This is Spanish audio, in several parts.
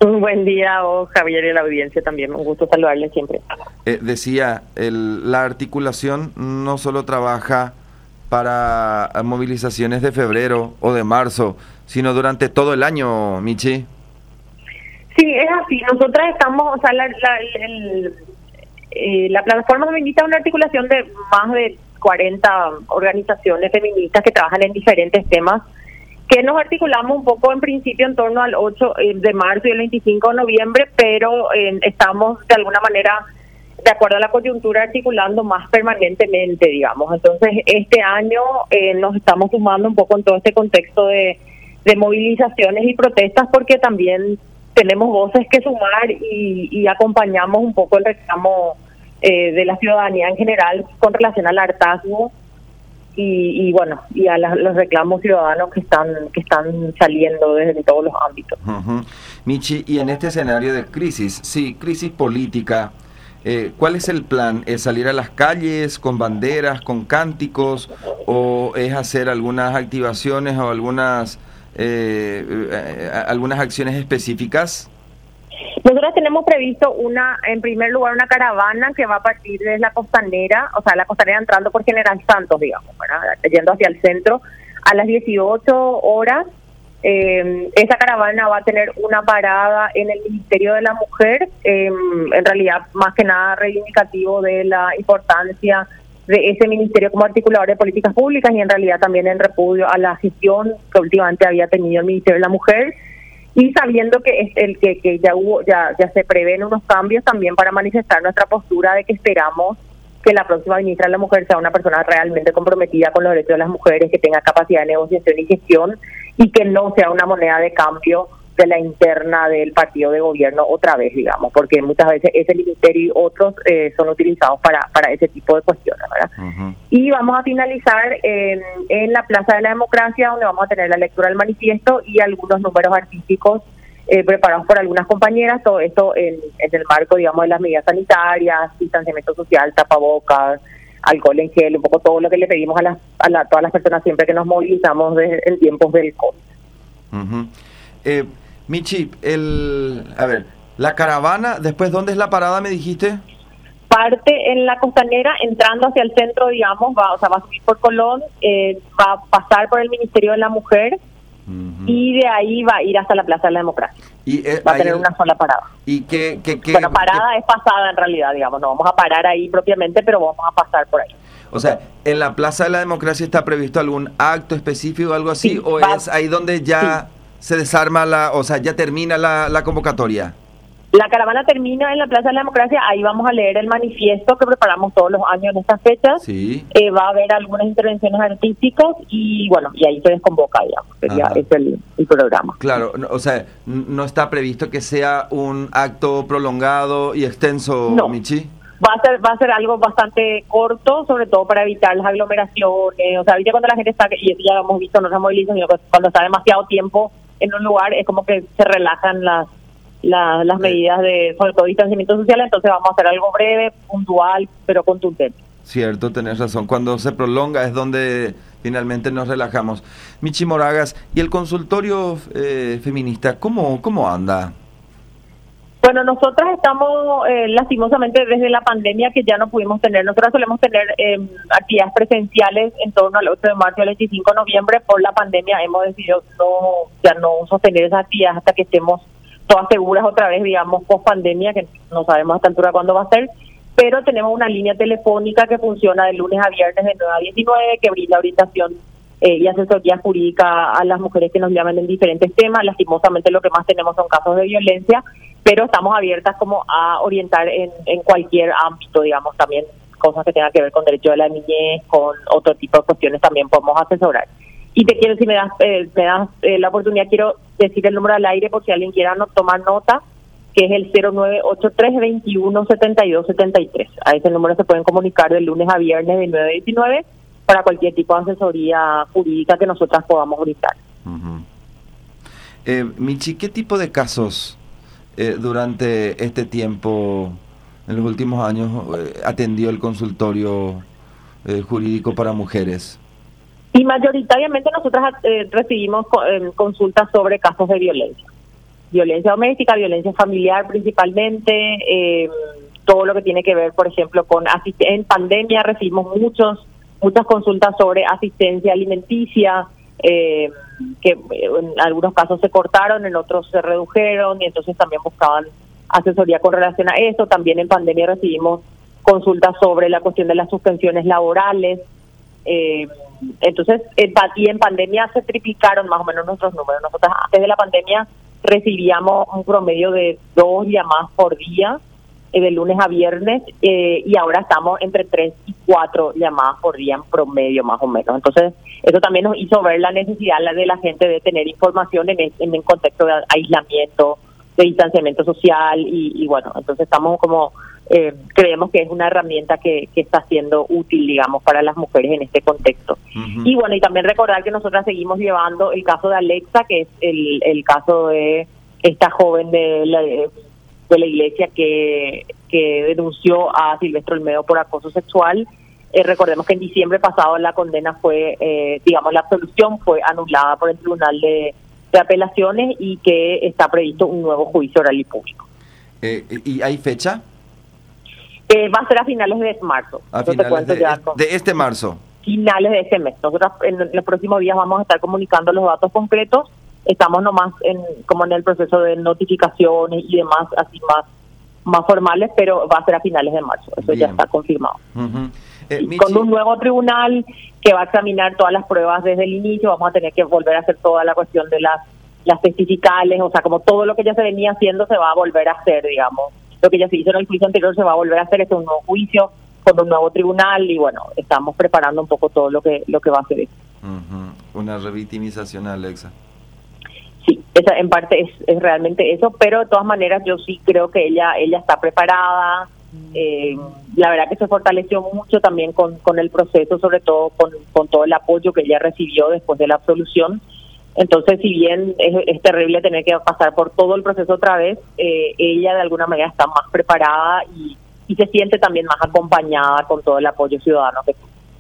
Un buen día a vos, Javier, y la audiencia también. Un gusto saludarle siempre. Decía, la articulación no solo trabaja para movilizaciones de febrero o de marzo, sino durante todo el año, Michi. Sí, es así. Nosotras estamos, o sea, la plataforma feminista es una articulación de más de 40 organizaciones feministas que trabajan en diferentes temas, que nos articulamos un poco en principio en torno al 8 de marzo y el 25 de noviembre, pero estamos de alguna manera, de acuerdo a la coyuntura, articulando más permanentemente, digamos. Entonces, este año nos estamos sumando un poco en todo este contexto de movilizaciones y protestas, porque también tenemos voces que sumar y acompañamos un poco el reclamo de la ciudadanía en general con relación al hartazgo y bueno, y a los reclamos ciudadanos que están saliendo desde todos los ámbitos. Michi, y en este escenario de crisis, crisis política, ¿cuál es el plan? ¿Es salir a las calles con banderas, con cánticos, o es hacer algunas activaciones o algunas acciones específicas? Nosotros tenemos previsto en primer lugar, una caravana que va a partir desde la costanera, o sea, la costanera entrando por General Santos, digamos, ¿verdad? Yendo hacia el centro, a las 18 horas. Esa caravana va a tener una parada en el Ministerio de la Mujer, en realidad más que nada reivindicativo de la importancia de ese ministerio como articulador de políticas públicas, y en realidad también en repudio a la gestión que últimamente había tenido el Ministerio de la Mujer, y sabiendo que ya se prevén unos cambios también para manifestar nuestra postura de que esperamos que la próxima ministra de la Mujer sea una persona realmente comprometida con los derechos de las mujeres, que tenga capacidad de negociación y gestión, y que no sea una moneda de cambio de la interna del partido de gobierno otra vez, digamos, porque muchas veces ese ministerio y otros son utilizados para ese tipo de cuestiones, ¿verdad? Uh-huh. Y vamos a finalizar en la Plaza de la Democracia, donde vamos a tener la lectura del manifiesto y algunos números artísticos preparados por algunas compañeras, todo esto en el marco, digamos, de las medidas sanitarias, distanciamiento social, tapabocas, alcohol en gel, un poco todo lo que le pedimos a todas las personas siempre que nos movilizamos en tiempos del COVID. Uh-huh. Michi, la caravana, después, ¿dónde es la parada, me dijiste? Parte en la costanera, entrando hacia el centro, digamos, va a subir por Colón, va a pasar por el Ministerio de la Mujer, uh-huh, y de ahí va a ir hasta la Plaza de la Democracia. Y, va a tener una sola parada. ¿Y qué parada es pasada en realidad, digamos, no vamos a parar ahí propiamente, pero vamos a pasar por ahí. O sea, ¿en la Plaza de la Democracia está previsto algún acto específico o algo así? Sí, ¿o es ahí donde ya se desarma ya termina la convocatoria? La caravana termina en la Plaza de la Democracia, ahí vamos a leer el manifiesto que preparamos todos los años en estas fechas. Sí. Va a haber algunas intervenciones artísticas y bueno, y ahí se desconvoca, digamos, sería el programa. Claro, o sea, ¿no está previsto que sea un acto prolongado y extenso, no, Michi? Va a ser algo bastante corto, sobre todo para evitar las aglomeraciones. O sea, ahorita cuando la gente está, y eso ya hemos visto en otras movilizaciones, cuando está demasiado tiempo en un lugar, es como que se relajan las medidas de, sobre todo, distanciamiento social. Entonces vamos a hacer algo breve, puntual, pero contundente. Cierto, tenés razón. Cuando se prolonga es donde finalmente nos relajamos. Michi Moragas, ¿y el consultorio feminista, cómo anda? Bueno, nosotras estamos lastimosamente desde la pandemia que ya no pudimos tener. Nosotras solemos tener actividades presenciales en torno al 8 de marzo y al 25 de noviembre. Por la pandemia hemos decidido ya no sostener esas actividades hasta que estemos todas seguras otra vez, digamos, post pandemia, que no sabemos a esta altura cuándo va a ser. Pero tenemos una línea telefónica que funciona de lunes a viernes de 9 a 19, que brinda orientación y asesoría jurídica a las mujeres que nos llaman en diferentes temas. Lastimosamente lo que más tenemos son casos de violencia, pero estamos abiertas como a orientar en cualquier ámbito, digamos, también cosas que tengan que ver con derecho de la niñez, con otro tipo de cuestiones también podemos asesorar. Y te quiero, si me das la oportunidad, quiero decir el número al aire por si alguien quiera tomar nota, que es el 0983-217273. A ese número se pueden comunicar de lunes a viernes de 9 a 19 para cualquier tipo de asesoría jurídica que nosotras podamos brindar. Uh-huh. Michi, ¿qué tipo de casos durante este tiempo, en los últimos años, atendió el consultorio jurídico para mujeres? Y mayoritariamente nosotras recibimos consultas sobre casos de violencia. violencia doméstica, violencia familiar principalmente, todo lo que tiene que ver, por ejemplo, con en pandemia recibimos muchas consultas sobre asistencia alimenticia, que en algunos casos se cortaron, en otros se redujeron, y entonces también buscaban asesoría con relación a eso. También en pandemia recibimos consultas sobre la cuestión de las suspensiones laborales. Entonces, y en pandemia se triplicaron más o menos nuestros números. Nosotros antes de la pandemia recibíamos un promedio de 2 llamadas por día, de lunes a viernes, y ahora estamos entre 3 y 4 llamadas por día en promedio más o menos. Entonces, eso también nos hizo ver la necesidad de la gente de tener información en el contexto de aislamiento, de distanciamiento social, y bueno, entonces estamos como... creemos que es una herramienta que está siendo útil, digamos, para las mujeres en este contexto. Uh-huh. Y bueno, y también recordar que nosotras seguimos llevando el caso de Alexa, que es el caso de esta joven de la iglesia que denunció a Silvestre Olmedo por acoso sexual. Recordemos que en diciembre pasado la condena fue, la absolución fue anulada por el Tribunal de Apelaciones, y que está previsto un nuevo juicio oral y público. ¿Y hay fecha? Va a ser a finales de marzo. A finales de este marzo. Finales de este mes. Nosotros en los próximos días vamos a estar comunicando los datos concretos. Estamos nomás como en el proceso de notificaciones y demás, así más formales, pero va a ser a finales de marzo. Eso bien. Ya está confirmado. Uh-huh. Con un nuevo tribunal que va a examinar todas las pruebas desde el inicio. Vamos a tener que volver a hacer toda la cuestión de las testificales, o sea, como todo lo que ya se venía haciendo se va a volver a hacer, digamos. Lo que ya se hizo en el juicio anterior se va a volver a hacer. Este es un nuevo juicio con un nuevo tribunal, y bueno, estamos preparando un poco todo lo que va a hacer eso. Uh-huh. Una revictimización, Alexa. Sí, esa en parte es realmente eso, pero de todas maneras yo sí creo que ella está preparada. La verdad que se fortaleció mucho también con el proceso, sobre todo con todo el apoyo que ella recibió después de la absolución. Entonces, si bien es terrible tener que pasar por todo el proceso otra vez, ella de alguna manera está más preparada y se siente también más acompañada con todo el apoyo ciudadano que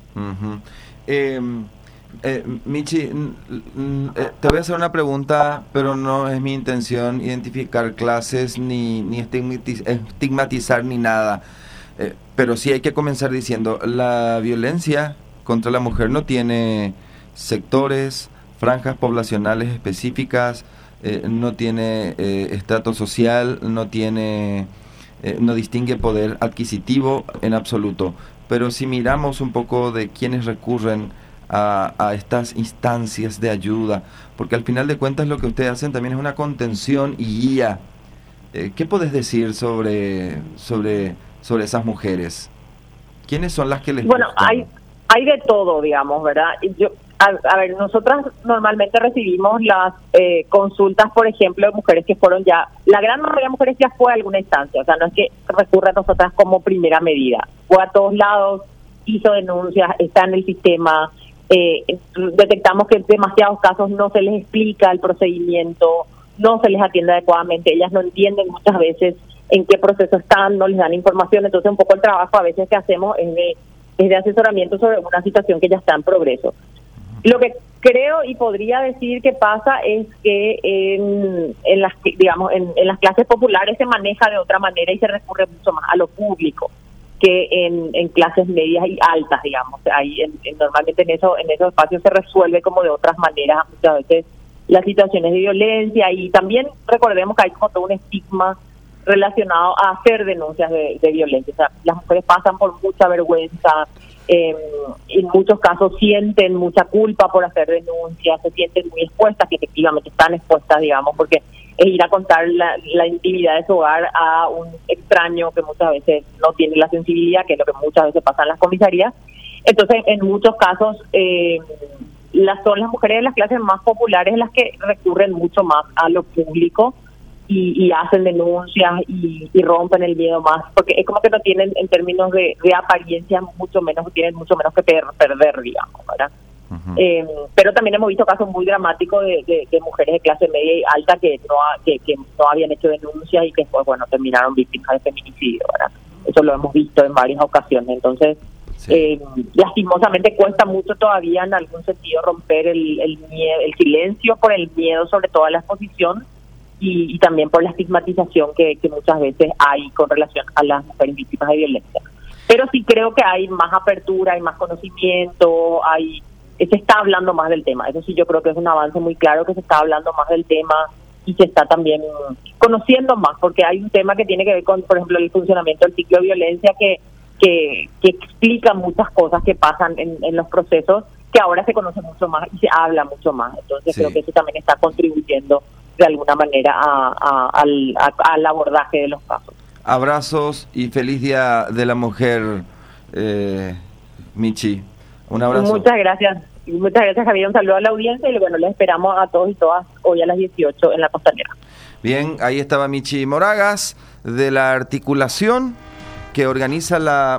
tiene. Uh-huh. Michi, te voy a hacer una pregunta, pero no es mi intención identificar clases ni estigmatizar ni nada. Pero sí hay que comenzar diciendo, la violencia contra la mujer no tiene sectores, franjas poblacionales específicas, no tiene estrato social, no distingue poder adquisitivo en absoluto. Pero si miramos un poco de quienes recurren a estas instancias de ayuda, porque al final de cuentas lo que ustedes hacen también es una contención y guía. ¿Qué podés decir sobre esas mujeres? ¿Quiénes son las que les Bueno, gustan? hay de todo, digamos, ¿verdad? A ver, nosotras normalmente recibimos las consultas, por ejemplo, de mujeres que fueron ya, la gran mayoría de mujeres ya fue a alguna instancia, o sea, no es que recurra a nosotras como primera medida, fue a todos lados, hizo denuncias, está en el sistema. Detectamos que en demasiados casos no se les explica el procedimiento, no se les atiende adecuadamente, ellas no entienden muchas veces en qué proceso están, no les dan información. Entonces un poco el trabajo a veces que hacemos es de asesoramiento sobre una situación que ya está en progreso. Lo que creo y podría decir que pasa es que en las clases populares se maneja de otra manera y se recurre mucho más a lo público que en clases medias y altas, digamos. Ahí normalmente en esos espacios se resuelve como de otras maneras muchas veces las situaciones de violencia, y también recordemos que hay como todo un estigma relacionado a hacer denuncias de violencia. O sea, las mujeres pasan por mucha vergüenza, en muchos casos sienten mucha culpa por hacer denuncias, se sienten muy expuestas, que efectivamente están expuestas, digamos, porque es ir a contar la intimidad de su hogar a un extraño que muchas veces no tiene la sensibilidad, que es lo que muchas veces pasa en las comisarías. Entonces, en muchos casos, son las mujeres de las clases más populares las que recurren mucho más a lo público y hacen denuncias y rompen el miedo más, porque es como que no tienen, en términos de apariencia, tienen mucho menos que perder, digamos, ¿verdad? Uh-huh. Pero también hemos visto casos muy dramáticos de mujeres de clase media y alta que no habían hecho denuncias y que después, bueno, terminaron víctimas de feminicidio, ¿verdad? Eso lo hemos visto en varias ocasiones. Entonces, sí. Lastimosamente cuesta mucho todavía en algún sentido romper el silencio por el miedo, sobre todo a la exposición, y también por la estigmatización que muchas veces hay con relación a las mujeres víctimas de violencia. Pero sí creo que hay más apertura, hay más conocimiento, se está hablando más del tema. Eso sí, yo creo que es un avance muy claro, que se está hablando más del tema y se está también conociendo más, porque hay un tema que tiene que ver con, por ejemplo, el funcionamiento del ciclo de violencia que explica muchas cosas que pasan en los procesos, que ahora se conoce mucho más y se habla mucho más. Entonces creo que eso también está contribuyendo de alguna manera al abordaje de los casos. Abrazos y feliz Día de la Mujer, Michi. Un abrazo. Muchas gracias, Javier. Un saludo a la audiencia y bueno, les esperamos a todos y todas hoy a las 18 en la Costanera. Bien, ahí estaba Michi Moragas de la articulación que organiza la